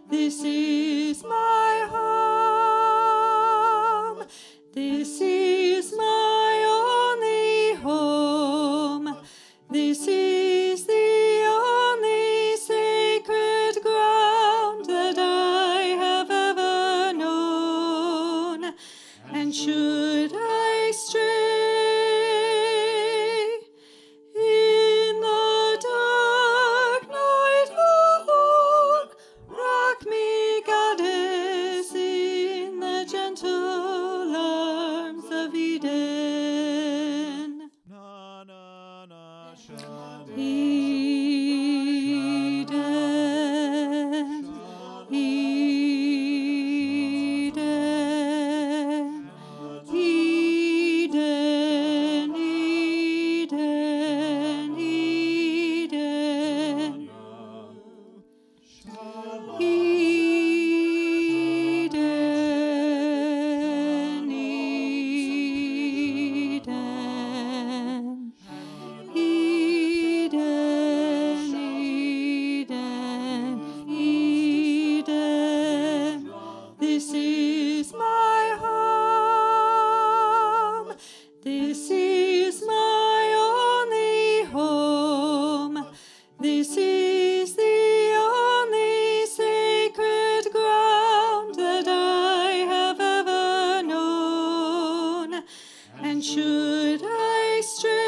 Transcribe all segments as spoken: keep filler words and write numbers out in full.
This is my home. This is my only home. This is the only sacred ground that I have ever known. And should I stray in the dark night, oh Lord, rock me, Goddess, in the gentle arms of Eden. Na, na, na, Shanti. Eden, Eden, Eden, Eden, Eden, Eden, Eden, Eden, Eden, Eden. This is my home. This is my only home. This is the only sacred ground that I have ever known. And should I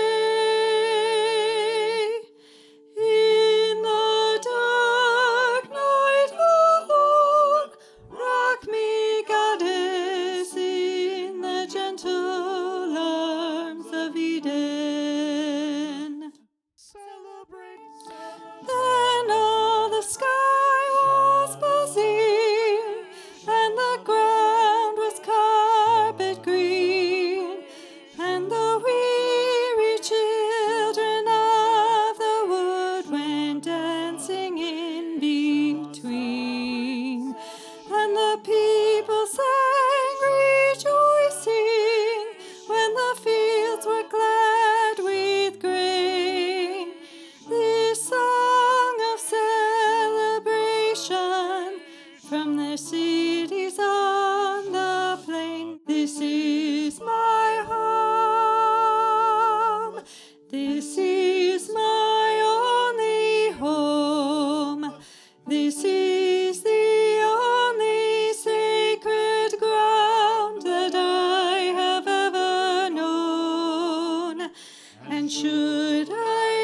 stray in the dark night, oh Lord, rock me, Goddess, in the gentle arms of Eden. Celebrate, Then all the sky was buzzing, and the ground was carpet green, and the weary children of the wood went dancing in between, and the people sang rejoicing when the fields were glad with grain. This song of celebration from their cities on the plain. This is my home. This is my only home. This is the only sacred ground that I have ever known. And should I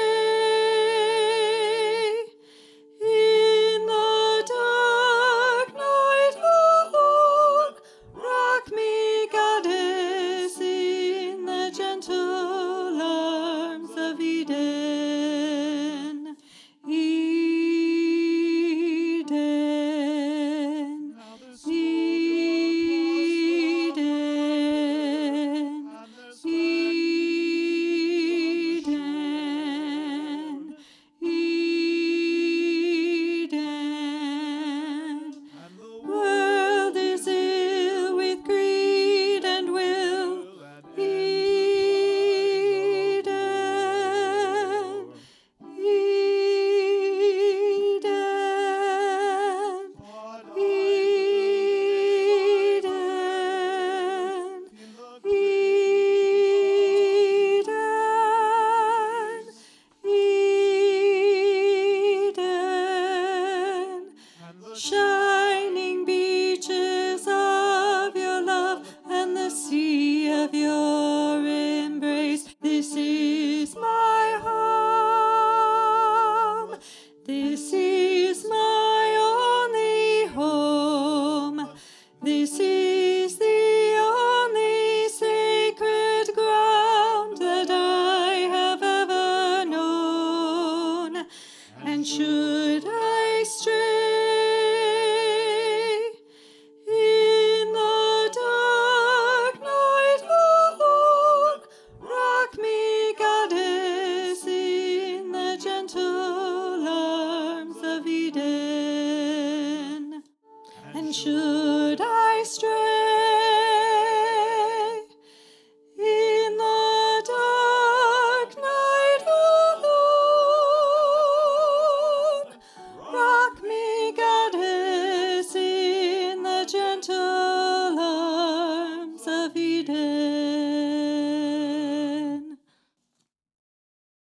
stray in the dark night, oh Lord, rock me, Goddess, in the gentle arms of Eden. Eden, Eden, Eden, Eden. World is ill with greed and will. Eden, Eden, Eden, Eden, Eden. Shining beaches of your love and the sea of your embrace. This is my home. This is my only home. This is the only sacred ground that I have ever known. And should I stray in the dark night, oh Lord, rock me, Goddess, in the gentle arms of Eden. And should I stray in the dark night, oh Lord, rock me, Goddess, of Eden.